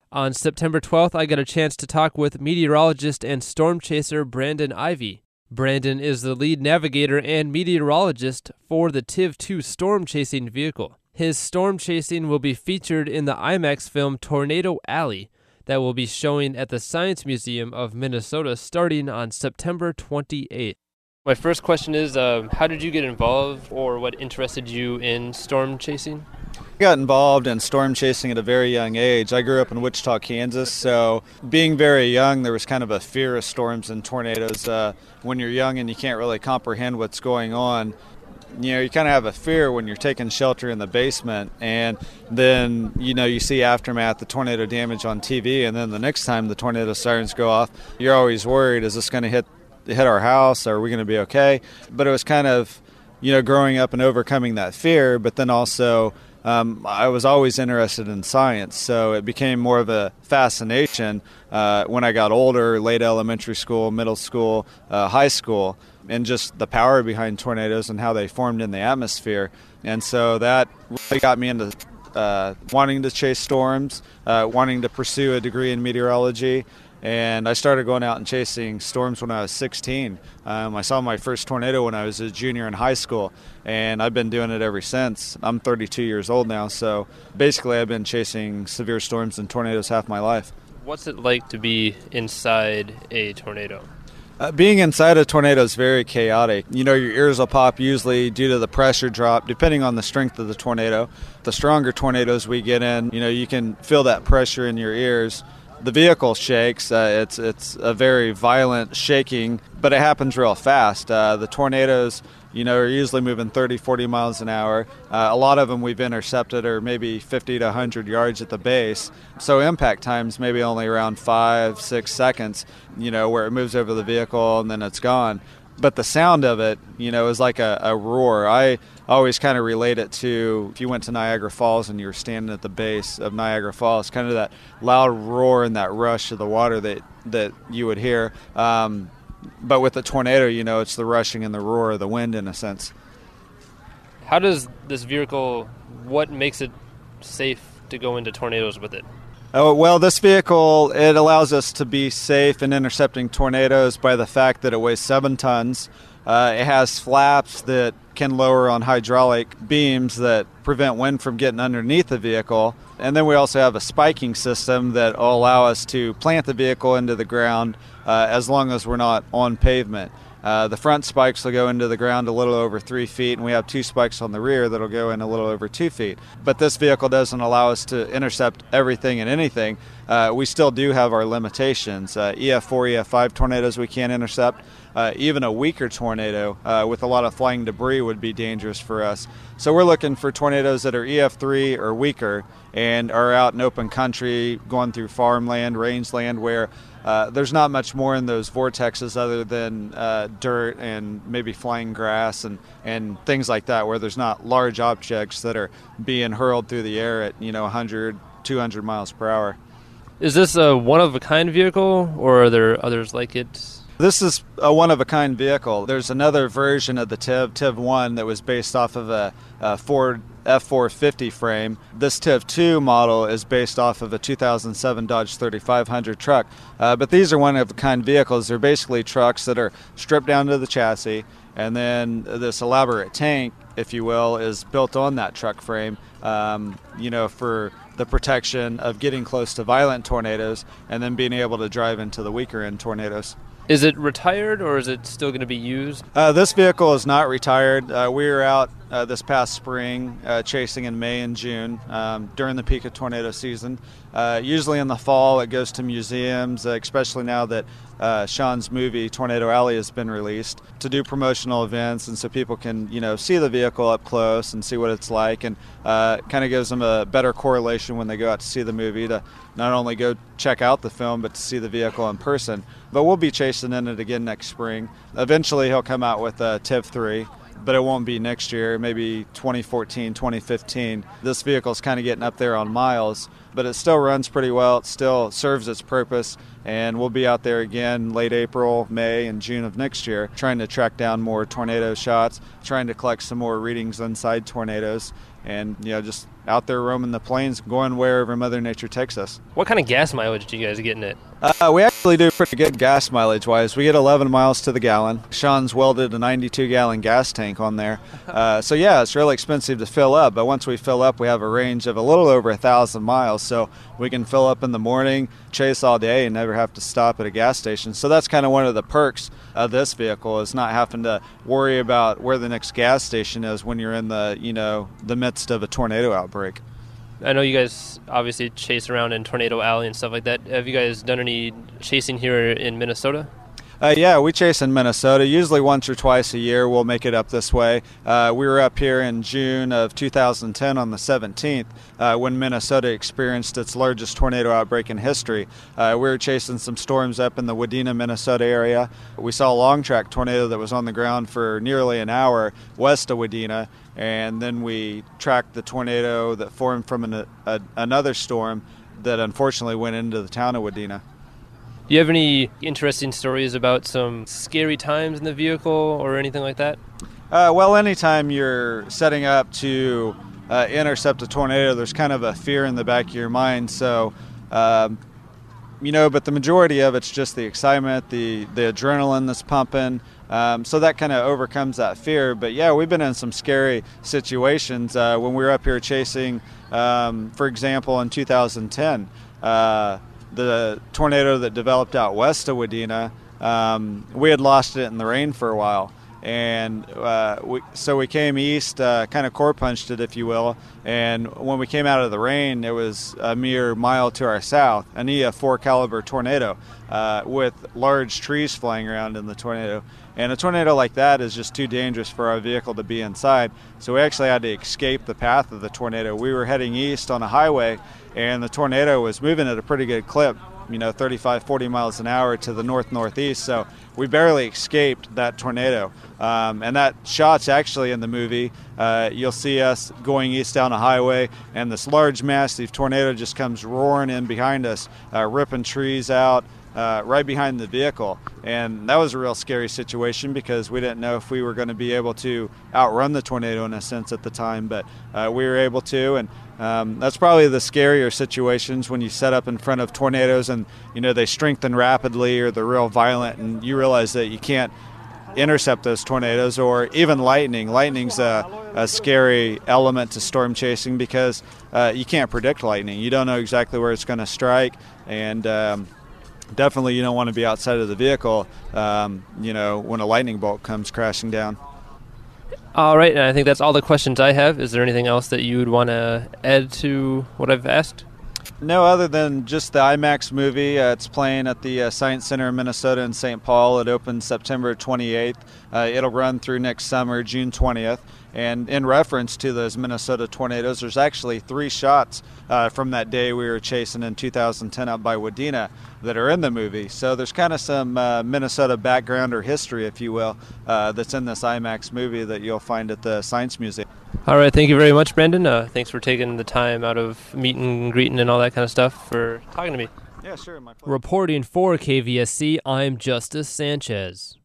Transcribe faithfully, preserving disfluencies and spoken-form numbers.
On September twelfth, I got a chance to talk with meteorologist and storm chaser Brandon Ivy. Brandon is the lead navigator and meteorologist for the T I V two storm chasing vehicle. His storm chasing will be featured in the IMAX film Tornado Alley that will be showing at the Science Museum of Minnesota starting on September twenty-eighth. My first question is, uh, how did you get involved, or what interested you in storm chasing? I got involved in storm chasing at a very young age. I grew up in Wichita, Kansas, so being very young, there was kind of a fear of storms and tornadoes. Uh, when you're young and you can't really comprehend what's going on, you know, you kind of have a fear when you're taking shelter in the basement, and then, you know, you see aftermath, the tornado damage on T V, and then the next time the tornado sirens go off, you're always worried, is this going to hit hit our house? Are we going to be okay? But it was kind of, you know, growing up and overcoming that fear, but then also um, I was always interested in science, so it became more of a fascination uh, when I got older, late elementary school, middle school, uh, high school, and just the power behind tornadoes and how they formed in the atmosphere. And so that really got me into uh, wanting to chase storms, uh, wanting to pursue a degree in meteorology. And I started going out and chasing storms when I was sixteen. Um, I saw my first tornado when I was a junior in high school, and I've been doing it ever since. I'm thirty-two years old now, so basically I've been chasing severe storms and tornadoes half my life. What's it like to be inside a tornado? Uh, being inside a tornado is very chaotic. You know, your ears will pop usually due to the pressure drop, depending on the strength of the tornado. The stronger tornadoes we get in, you know, you can feel that pressure in your ears. The vehicle shakes. Uh, it's it's a very violent shaking, but it happens real fast. Uh, the tornadoes, you know, are usually moving thirty, forty miles an hour. Uh, a lot of them we've intercepted are maybe fifty to one hundred yards at the base. So impact time's maybe only around five, six seconds, you know, where it moves over the vehicle and then it's gone. But the sound of it, you know, is like a, a roar. I always kind of relate it to if you went to Niagara Falls and you were standing at the base of Niagara Falls, kind of that loud roar and that rush of the water that, that you would hear. Um, but with the tornado, you know, it's the rushing and the roar of the wind in a sense. How does this vehicle, what makes it safe to go into tornadoes with it? Oh, well, this vehicle, it allows us to be safe in intercepting tornadoes by the fact that it weighs seven tons. Uh, it has flaps that can lower on hydraulic beams that prevent wind from getting underneath the vehicle. And then we also have a spiking system that will allow us to plant the vehicle into the ground uh, as long as we're not on pavement. Uh, the front spikes will go into the ground a little over three feet, and we have two spikes on the rear that'll go in a little over two feet. But this vehicle doesn't allow us to intercept everything and anything. Uh, we still do have our limitations. Uh, E F four, E F five tornadoes we can't intercept. Uh, even a weaker tornado uh, with a lot of flying debris would be dangerous for us. So we're looking for tornadoes that are E F three or weaker and are out in open country, going through farmland, rangeland, where Uh, there's not much more in those vortexes other than uh, dirt and maybe flying grass and, and things like that, where there's not large objects that are being hurled through the air at, you know, one hundred, two hundred miles per hour. Is this a one-of-a-kind vehicle, or are there others like it? This is a one-of-a-kind vehicle. There's another version of the T I V, T I V one, that was based off of a, a Ford F four fifty frame. This T I V two model is based off of a two thousand seven Dodge thirty-five hundred truck. Uh, but these are one-of-a-kind vehicles. They're basically trucks that are stripped down to the chassis, and then this elaborate tank, if you will, is built on that truck frame, um, you know, for the protection of getting close to violent tornadoes and then being able to drive into the weaker end tornadoes. Is it retired, or is it still going to be used? Uh, this vehicle is not retired. Uh, we were out uh, this past spring uh, chasing in May and June um, during the peak of tornado season. Uh, usually in the fall it goes to museums, uh, especially now that uh, Sean's movie Tornado Alley has been released, to do promotional events, and so people can, you know, see the vehicle up close and see what it's like, and uh, kind of gives them a better correlation when they go out to see the movie, to not only go check out the film but to see the vehicle in person. But we'll be chasing in it again next spring. Eventually he'll come out with a T I V three, but it won't be next year, maybe twenty fourteen, twenty fifteen. This vehicle's kind of getting up there on miles, but it still runs pretty well. It still serves its purpose, and we'll be out there again late April, May, and June of next year trying to track down more tornado shots, trying to collect some more readings inside tornadoes, and you know just out there roaming the plains, going wherever Mother Nature takes us. What kind of gas mileage do you guys get in it? Uh, we actually do pretty good gas mileage-wise. We get eleven miles to the gallon. Sean's welded a ninety-two gallon gas tank on there. Uh, so, yeah, it's really expensive to fill up. But once we fill up, we have a range of a little over one thousand miles. So we can fill up in the morning, chase all day, and never have to stop at a gas station. So that's kind of one of the perks of this vehicle, is not having to worry about where the next gas station is when you're in the, you know, the midst of a tornado outbreak. I know you guys obviously chase around in Tornado Alley and stuff like that. Have you guys done any chasing here in Minnesota? Uh, yeah, we chase in Minnesota. Usually once or twice a year we'll make it up this way. Uh, we were up here in June of two thousand ten on the seventeenth uh, when Minnesota experienced its largest tornado outbreak in history. Uh, we were chasing some storms up in the Wadena, Minnesota area. We saw a long track tornado that was on the ground for nearly an hour west of Wadena, and then we tracked the tornado that formed from an, a, another storm that unfortunately went into the town of Wadena. Do you have any interesting stories about some scary times in the vehicle or anything like that? Uh, well, anytime you're setting up to uh, intercept a tornado, there's kind of a fear in the back of your mind. So, um, you know, but the majority of it's just the excitement, the, the adrenaline that's pumping. Um, so that kind of overcomes that fear. But, yeah, we've been in some scary situations. Uh, when we were up here chasing, um, for example, in two thousand ten, uh, the tornado that developed out west of Wadena, um, we had lost it in the rain for a while. And uh, we, so we came east, uh, kind of core punched it, if you will. And when we came out of the rain, it was a mere mile to our south, an E F four caliber tornado uh, with large trees flying around in the tornado. And a tornado like that is just too dangerous for our vehicle to be inside. So we actually had to escape the path of the tornado. We were heading east on a highway, and the tornado was moving at a pretty good clip, you know, thirty-five, forty miles an hour to the north-northeast. So we barely escaped that tornado. Um, and that shot's actually in the movie. Uh, you'll see us going east down a highway, and this large, massive tornado just comes roaring in behind us, uh, ripping trees out, Uh, right behind the vehicle. And that was a real scary situation because we didn't know if we were going to be able to outrun the tornado in a sense at the time, but uh, we were able to. And um, that's probably the scarier situations, when you set up in front of tornadoes and, you know, they strengthen rapidly or they're real violent and you realize that you can't intercept those tornadoes, or even lightning. Lightning's a, a scary element to storm chasing because uh, you can't predict lightning. You don't know exactly where it's going to strike, and um, definitely you don't want to be outside of the vehicle, um, you know, when a lightning bolt comes crashing down. All right, and I think that's all the questions I have. Is there anything else that you would want to add to what I've asked? No, other than just the IMAX movie. Uh, it's playing at the uh, Science Center in Minnesota in Saint Paul. It opens September twenty-eighth. Uh, it'll run through next summer, June twentieth. And in reference to those Minnesota tornadoes, there's actually three shots uh, from that day we were chasing in two thousand ten out by Wadena that are in the movie. So there's kind of some uh, Minnesota background or history, if you will, uh, that's in this IMAX movie that you'll find at the Science Museum. All right, thank you very much, Brandon. Uh, thanks for taking the time out of meeting and greeting and all that kind of stuff for talking to me. Yeah, sure. My pleasure. Reporting for K V S C, I'm Justice Sanchez.